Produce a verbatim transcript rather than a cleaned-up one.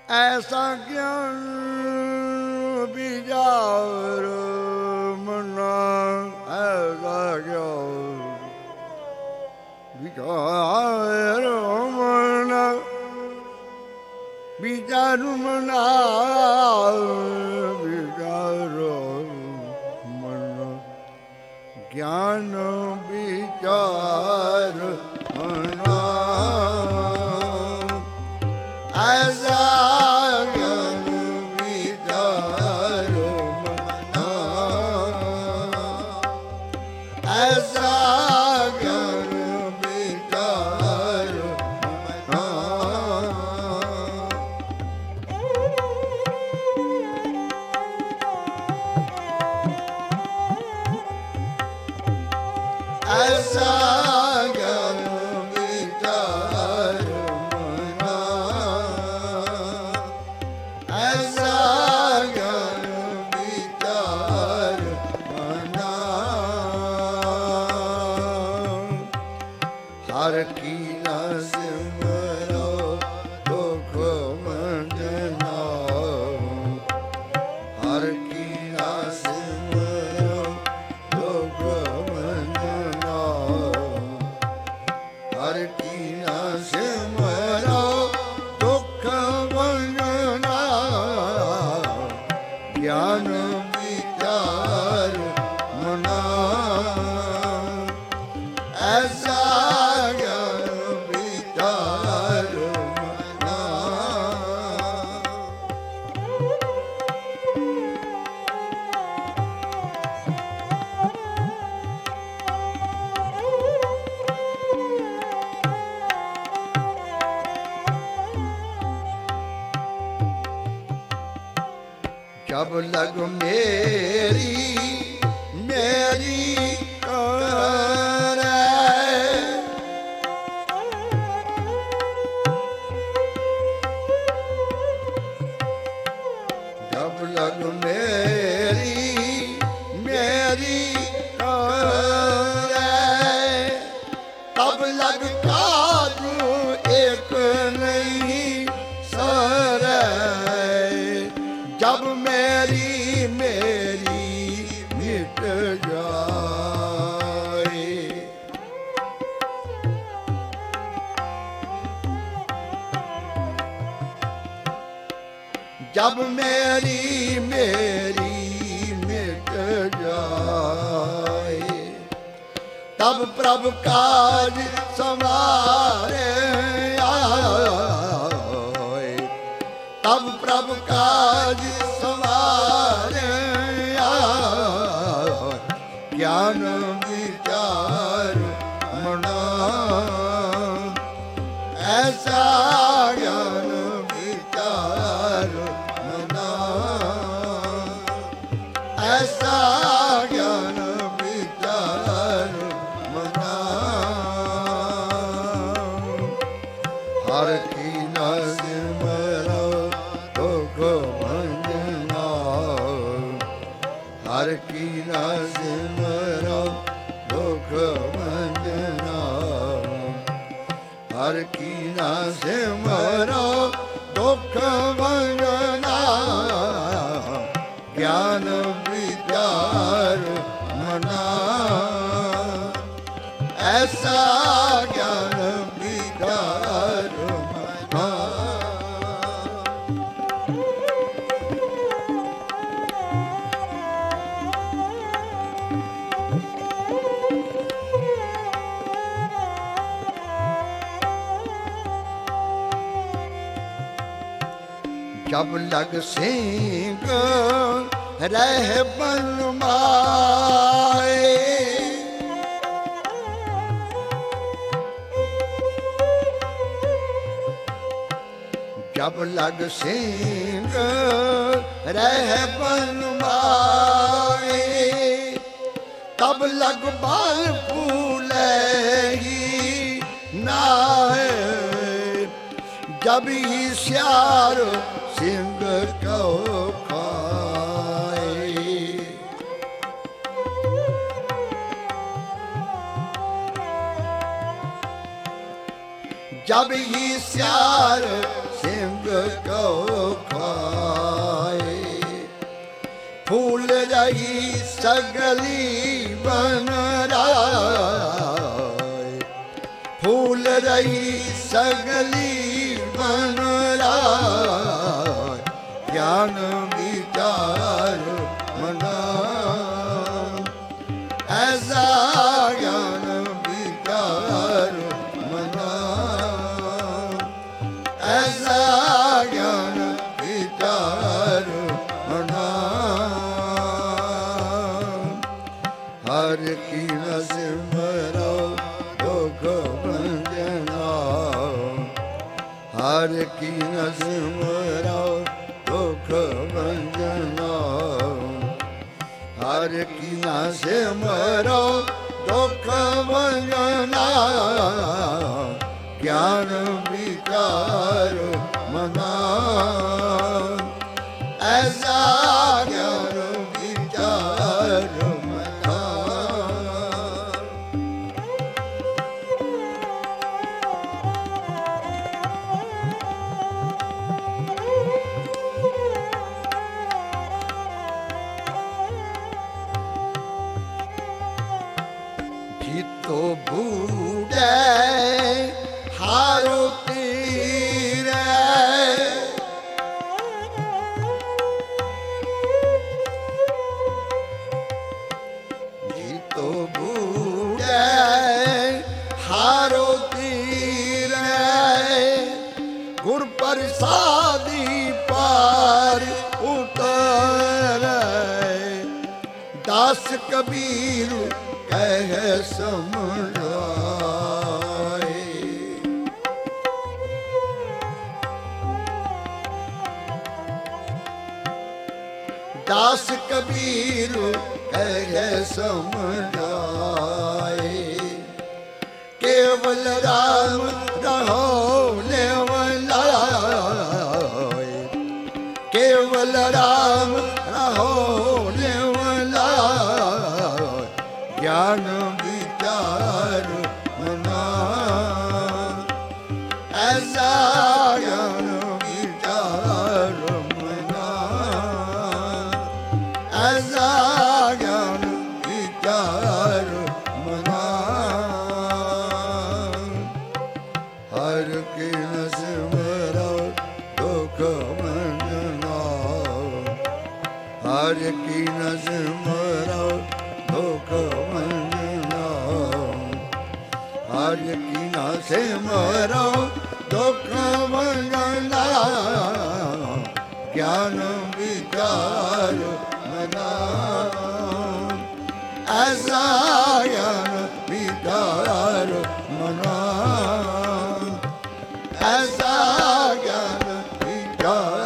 ਐਸਾ ਗਿਆਨ ਵਿਚਾਰ ਮਨਾ, ਐਸਾ ਗਿਆਨ ਵਿਚਾਰ ਮਨਾ, ਵਿਚਾਰ ਮਨਾ, ਵਿਚਾਰ ਮਨਾ, ਗਿਆਨ ਵਿਚਾਰ ਮਨਾ, ਐਸਾ ਗਿਆਨ ਵਿਚਾਰ ਮਨਾ, ਐਸਾ ਗਿਆਨ ਵਿਚਾਰ ਮਨਾ, ਐਸਾ ਗਿਆਨ ਵਿਚਾਰ ਮਨਾ, ਐਸਾ ਗਿਆਨ ਵਿਚਾਰ ਮਨਾ, ਹਰ ਕੀ ਨਾ ਸਿਮਰੋ ਦੁਖ ਮੰਦਨਾ, ਹਰ ਕੀ ਨਾ ਸਿਮਰੋ ਦੁਖ ਮੰਦਨਾ, ਹਰ ਕੀ ਨਾ ਸਿਮਰੋ ਦੁਖ ਮੰਦਨਾ, ਗਿਆਨ ਵਿਚਾਰ ਮਨਾ, ਐਸਾ ਗਿਆਨ ਵਿਚਾਰ ਮਨਾ, जब लग मेरी मेरी करे, जब लग मेरी मेरी करे, तब लग काज एक नहीं सरे, जब मेरी मेरी मिट जाए, जब मेरी मेरी मिट जाए, तब प्रभु काज संवारे आए, तब प्रभु काज संवारे आए, ज्ञान विचार मना, ऐसा ज्ञान विचार मना, ऐसा ज्ञान विचार मना, हर की न सिमरो दुख भंजना, हर की न सिमरो दुख भंजना, हर की न सिमरो दुख भंजना, ज्ञान विचार मना, ऐसा ज्ञान विचार मना, जब लग सिंह रह बन माए, जब लग सिंह रह बन माए, तब लग बाल फूले ही नाए, जब ही श्यार सिंह को खाए, जब ही सियार सिंह को खाए फूल रही सगली बन राय फूल रही सगली बन राय ज्ञान विचार मना ऐसा ज्ञान विचार मना ऐसा ज्ञान विचार मना हर की न सिमरो दुख भंजना हर की न सिमरो दुख भंजना हर की न सिमरो दुख भंजना ज्ञान विचार मना ऐसा ज्ञान विचार मना तो बूढ़े हारो तीर जी तो बूढ़े हारो तीर गुर प्रसादी पार उतर दास कबीर कह समझाए दास कबीर कह समझाए केवल राम रहो नेवलाए केवल राम रहो नेवलाए ज्ञान विचार मना ऐसा ज्ञान विचार मना ऐसा ज्ञान विचार मना हर की न सिमरो दुख भंजना हर की न सिमरो दुख भंजना हर की न सिमरो दुख भंजना ज्ञान विचार मना ऐसा ज्ञान विचार मना ऐसा ज्ञान विचार